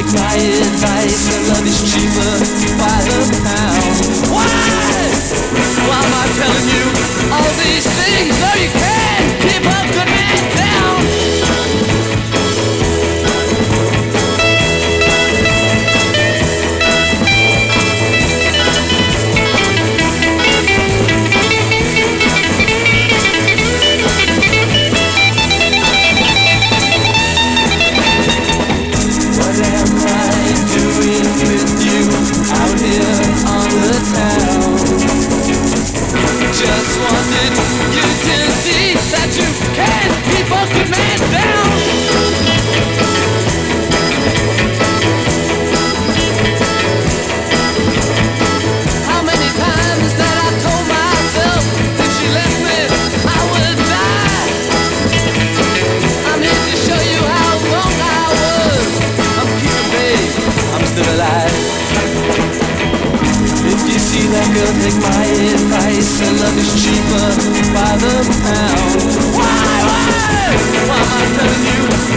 my advice, and love is cheaper by the pound. Why am I telling you all these things? No, you can't keep a good man down. Just wanted you to see that you can't keep a good man down. How many times that I told myself if she left me I would die. I'm here to show you how wrong I was. I'm keeping faith, I'm still alive. If you see that girl, take my advice, and love is cheaper by the pound. Why am I telling you